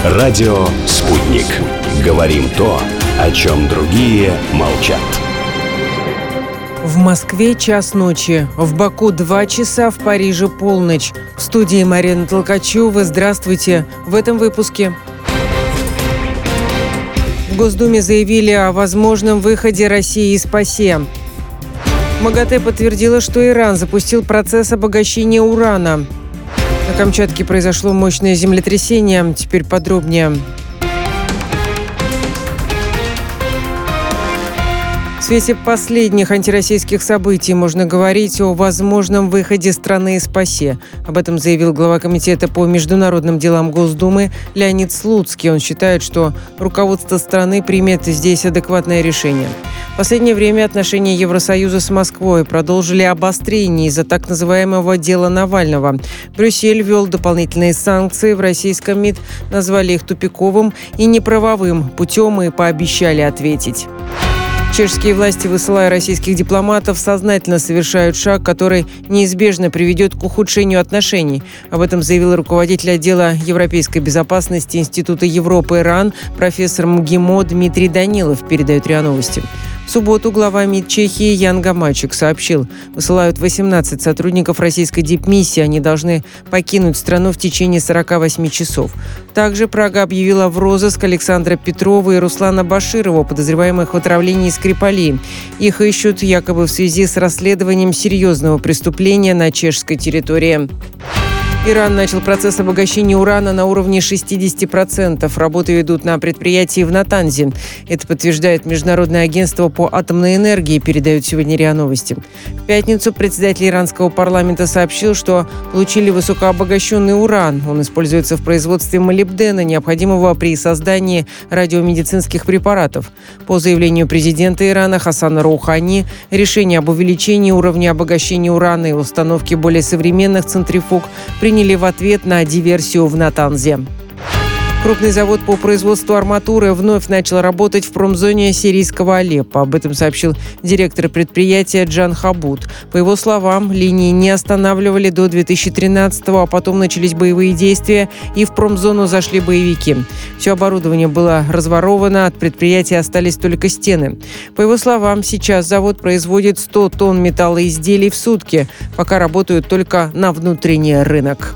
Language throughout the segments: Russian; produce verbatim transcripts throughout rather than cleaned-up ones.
Радио «Спутник». Говорим то, о чем другие молчат. В Москве час ночи, в Баку два часа, в Париже полночь. В студии Марина Толкачева. Здравствуйте. В этом выпуске. В Госдуме заявили о возможном выходе России из ПАСЕ. МАГАТЭ подтвердила, что Иран запустил процесс обогащения урана. На Камчатке произошло мощное землетрясение. Теперь подробнее. В свете последних антироссийских событий можно говорить о возможном выходе страны из ПАСЕ. Об этом заявил глава Комитета по международным делам Госдумы Леонид Слуцкий. Он считает, что руководство страны примет здесь адекватное решение. В последнее время отношения Евросоюза с Москвой продолжили обострение из-за так называемого дела Навального. Брюссель ввел дополнительные санкции. В российском МИД назвали их тупиковым и неправовым путем и пообещали ответить. Чешские власти, высылая российских дипломатов, сознательно совершают шаг, который неизбежно приведет к ухудшению отношений. Об этом заявил руководитель отдела европейской безопасности Института Европы РАН профессор МГИМО Дмитрий Данилов, передает РИА Новости. В субботу глава МИД Чехии Ян Гамачек сообщил, высылают восемнадцать сотрудников российской дипмиссии. Они должны покинуть страну в течение сорока восьми часов. Также Прага объявила в розыск Александра Петрова и Руслана Баширова, подозреваемых в отравлении Скрипалей. Их ищут якобы в связи с расследованием серьезного преступления на чешской территории. Иран начал процесс обогащения урана на уровне шестидесяти процентов. Работы ведут на предприятии в Натанзе. Это подтверждает Международное агентство по атомной энергии, передают сегодня РИА Новости. В пятницу председатель иранского парламента сообщил, что получили высокообогащенный уран. Он используется в производстве молибдена, необходимого при создании радиомедицинских препаратов. По заявлению президента Ирана Хасана Роухани, решение об увеличении уровня обогащения урана и установке более современных центрифуг приняли в ответ на диверсию в Натанзе. Крупный завод по производству арматуры вновь начал работать в промзоне сирийского Алеппо. Об этом сообщил директор предприятия Джан Хабут. По его словам, линии не останавливали до две тысячи тринадцатого, а потом начались боевые действия, и в промзону зашли боевики. Все оборудование было разворовано, от предприятия остались только стены. По его словам, сейчас завод производит сто тонн металлоизделий в сутки, пока работают только на внутренний рынок.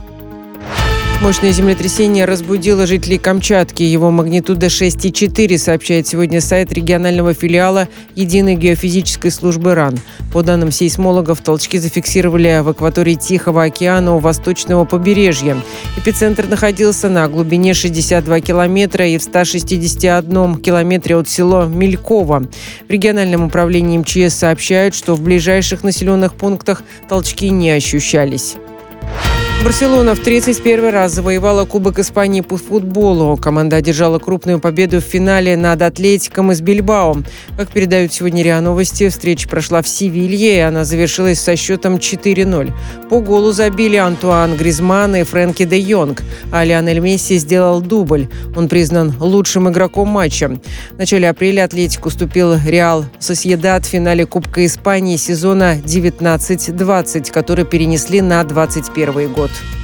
Мощное землетрясение разбудило жителей Камчатки. Его магнитуда шесть и четыре, сообщает сегодня сайт регионального филиала Единой геофизической службы РАН. По данным сейсмологов, толчки зафиксировали в акватории Тихого океана у восточного побережья. Эпицентр находился на глубине шестьдесят два километра и в ста шестидесяти одном километре от села Мельково. В региональном управлении МЧС сообщают, что в ближайших населенных пунктах толчки не ощущались. Барселона в тридцать первый раз завоевала Кубок Испании по футболу. Команда одержала крупную победу в финале над Атлетиком из Бильбао. Как передают сегодня РИА Новости, встреча прошла в Севилье, и она завершилась со счетом четыре ноль. По голу забили Антуан Гризман и Фрэнки де Йонг, а Лионель Месси сделал дубль. Он признан лучшим игроком матча. В начале апреля Атлетик уступил Реал Сосьедад в финале Кубка Испании сезона девятнадцать двадцать, который перенесли на двадцать первый год.